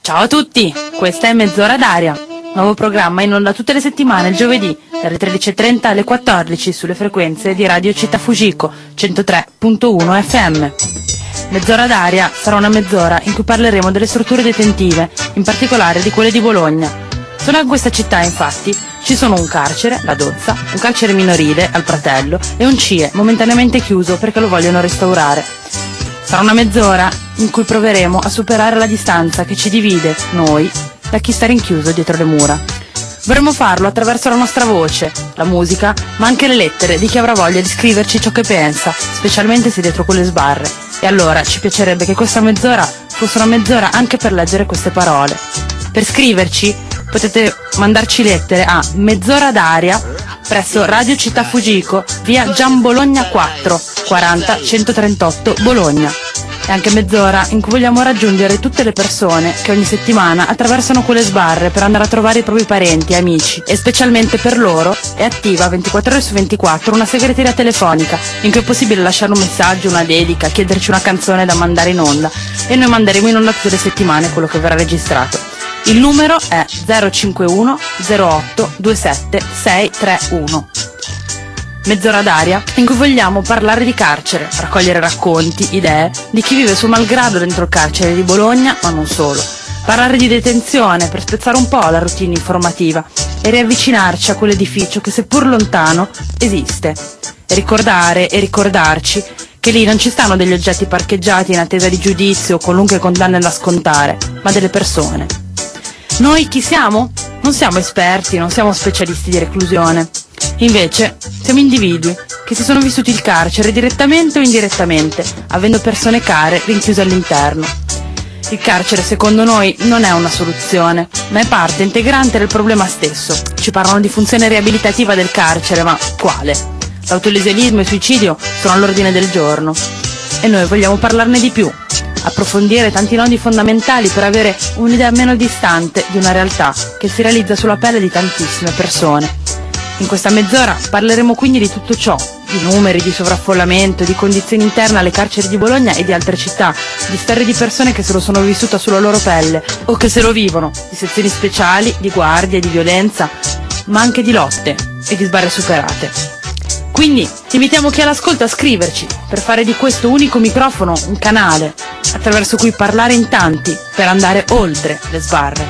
Ciao a tutti, questa è Mezz'ora d'aria, nuovo programma in onda tutte le settimane il giovedì dalle 13:30 alle 14 sulle frequenze di Radio Città Fujiko 103.1 FM. Mezz'ora d'aria sarà una mezz'ora in cui parleremo delle strutture detentive, in particolare di quelle di Bologna. Solo in questa città, infatti, ci sono un carcere, la Dozza, un carcere minorile, al Pratello, e un CIE momentaneamente chiuso perché lo vogliono restaurare. Sarà una mezz'ora in cui proveremo a superare la distanza che ci divide, noi, da chi sta rinchiuso dietro le mura. Vorremmo farlo attraverso la nostra voce, la musica, ma anche le lettere di chi avrà voglia di scriverci ciò che pensa, specialmente se dietro quelle sbarre. E allora ci piacerebbe che questa mezz'ora fosse una mezz'ora anche per leggere queste parole. Per scriverci potete mandarci lettere a Mezz'ora d'aria presso Radio Città Fujiko, via Gian Bologna 4, 40 138 Bologna. È anche mezz'ora in cui vogliamo raggiungere tutte le persone che ogni settimana attraversano quelle sbarre per andare a trovare i propri parenti e amici, e specialmente per loro è attiva 24 ore su 24 una segreteria telefonica in cui è possibile lasciare un messaggio, una dedica, chiederci una canzone da mandare in onda, e noi manderemo in onda tutte le settimane quello che verrà registrato. Il numero è 051 08 27 631. Mezz'ora d'aria in cui vogliamo parlare di carcere, raccogliere racconti, idee di chi vive suo malgrado dentro il carcere di Bologna, ma non solo. Parlare di detenzione per spezzare un po' la routine informativa e riavvicinarci a quell'edificio che, seppur lontano, esiste. E ricordare e ricordarci che lì non ci stanno degli oggetti parcheggiati in attesa di giudizio o qualunque condanna da scontare, ma delle persone. Noi chi siamo? Non siamo esperti, non siamo specialisti di reclusione. Invece siamo individui che si sono vissuti il carcere direttamente o indirettamente, avendo persone care rinchiuse all'interno. Il carcere, secondo noi, non è una soluzione, ma è parte integrante del problema stesso. Ci parlano di funzione riabilitativa del carcere, ma quale? L'autolesionismo e il suicidio sono all'ordine del giorno. E noi vogliamo parlarne di più, approfondire tanti nodi fondamentali per avere un'idea meno distante di una realtà che si realizza sulla pelle di tantissime persone. In questa mezz'ora parleremo quindi di tutto ciò, di numeri, di sovraffollamento, di condizioni interne alle carceri di Bologna e di altre città, di storie di persone che se lo sono vissuta sulla loro pelle o che se lo vivono, di sezioni speciali, di guardie, di violenza, ma anche di lotte e di sbarre superate. Quindi invitiamo chi è all'ascolto a scriverci per fare di questo unico microfono un canale attraverso cui parlare in tanti per andare oltre le sbarre.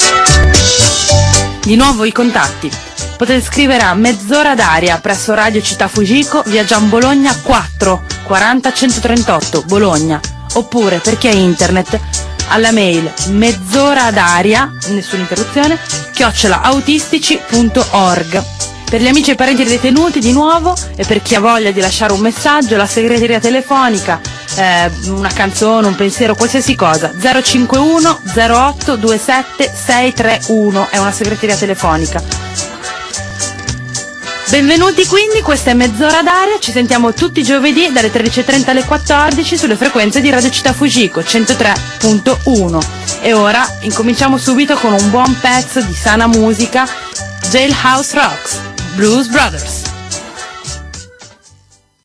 Di nuovo i contatti. Potete scrivere a Mezz'ora d'aria presso Radio Città Fujiko, via Gian Bologna 4, 40 138 Bologna, oppure per chi ha internet alla mail mezz'oradaria, nessuna interruzione, @autistici.org. Per gli amici e parenti dei detenuti di nuovo, e per chi ha voglia di lasciare un messaggio, la segreteria telefonica, una canzone, un pensiero, qualsiasi cosa, 051 08 27 631 è una segreteria telefonica. Benvenuti quindi, questa è Mezz'ora d'aria, ci sentiamo tutti i giovedì dalle 13:30 alle 14 sulle frequenze di Radio Città Fujiko 103.1. E ora incominciamo subito con un buon pezzo di sana musica, Jailhouse Rocks, Blues Brothers.